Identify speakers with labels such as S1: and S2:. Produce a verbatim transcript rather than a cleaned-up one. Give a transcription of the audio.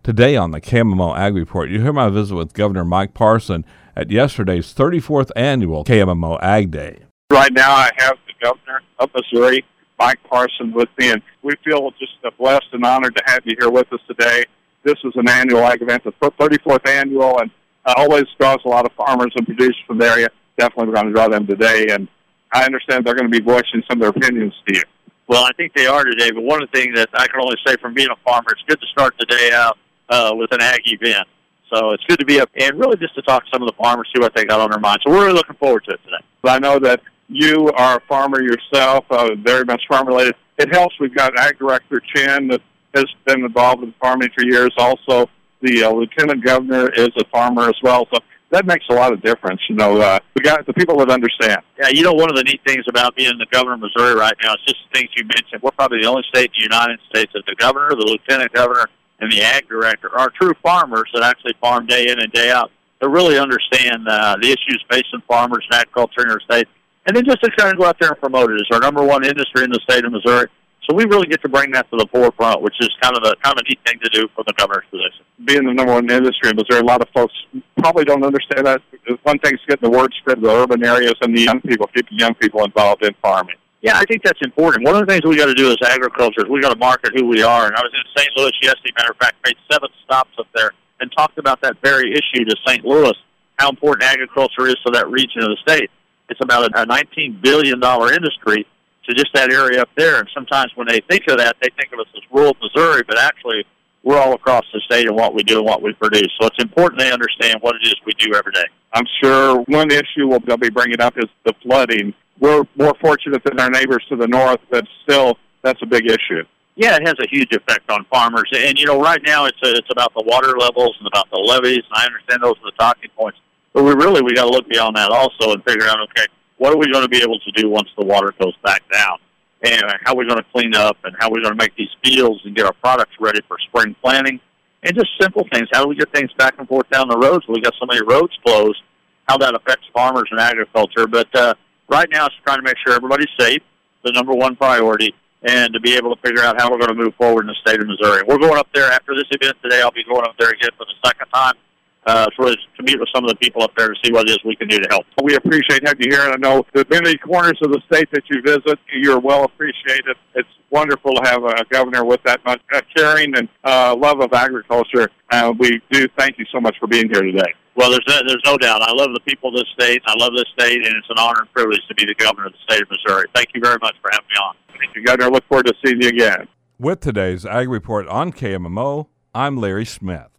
S1: Today on the K M M O Ag Report, you hear my visit with Governor Mike Parson at yesterday's thirty-fourth annual K M M O Ag Day.
S2: Right now I have the governor of Missouri, Mike Parson, with me, and we feel just blessed and honored to have you here with us today. This is an annual ag event, the thirty-fourth annual, and uh, always draws a lot of farmers and producers from the area. Definitely we're going to draw them today, and I understand they're going to be voicing some of their opinions to you.
S3: Well, I think they are today, but one of the things that I can only say from being a farmer, it's good to start the day out uh, with an ag event. So it's good to be up and really just to talk to some of the farmers, see what they got on their mind. So we're really looking forward to it today.
S2: But I know that you are a farmer yourself, uh, very much farm-related. It helps. We've got Ag Director Chin that has been involved with farming for years. Also, the uh, Lieutenant Governor is a farmer as well. So that makes a lot of difference. You know, uh, we got the people that understand.
S3: Yeah, you know, one of the neat things about being the governor of Missouri right now is just the things you mentioned. We're probably the only state in the United States that the governor, the lieutenant governor, and the ag director are true farmers that actually farm day in and day out. They really understand uh, the issues facing farmers and agriculture in our state. And then just to kind of go out there and promote it. It's our number one industry in the state of Missouri. So we really get to bring that to the forefront, which is kind of a kind of a neat thing to do for the governor's position.
S2: Being the number one industry in Missouri, a lot of folks probably don't understand that. One thing is getting the word spread to the urban areas and the young people, keeping young people involved in farming.
S3: Yeah, I think that's important. One of the things we got to do as agriculture is we got to market who we are. And I was in Saint Louis yesterday, matter of fact, made seven stops up there and talked about that very issue to Saint Louis, how important agriculture is to that region of the state. It's about a nineteen billion dollars industry to just that area up there. And sometimes when they think of that, they think of us as rural Missouri, but actually we're all across the state and what we do and what we produce. So it's important they understand what it is we do every day.
S2: I'm sure one issue we'll, they'll be bringing up is the flooding. We're more fortunate than our neighbors to the north, but still that's a big issue.
S3: Yeah, it has a huge effect on farmers. And, you know, right now it's a, it's about the water levels and about the levees, and I understand those are the talking points. But we really, we got to look beyond that also and figure out, okay, what are we going to be able to do once the water goes back down? And how are we going to clean up and how are we going to make these fields and get our products ready for spring planting? And just simple things. How do we get things back and forth down the roads? We got so many roads closed, how that affects farmers and agriculture. But uh, right now it's trying to make sure everybody's safe, the number one priority, and to be able to figure out how we're going to move forward in the state of Missouri. We're going up there after this event today. I'll be going up there again for the second time. Uh, to really to meet with some of the people up there to see what it is we can do to help.
S2: We appreciate having you here, and I know that many corners of the state that you visit, you're well appreciated. It's wonderful to have a governor with that much uh, caring and uh, love of agriculture. Uh, we do thank you so much for being here today.
S3: Well, there's no, there's no doubt. I love the people of this state. I love this state, and it's an honor and privilege to be the governor of the state of Missouri. Thank you very much for having me on.
S2: Thank you, Governor. I look forward to seeing you again.
S1: With today's Ag Report on K M M O, I'm Larry Smith.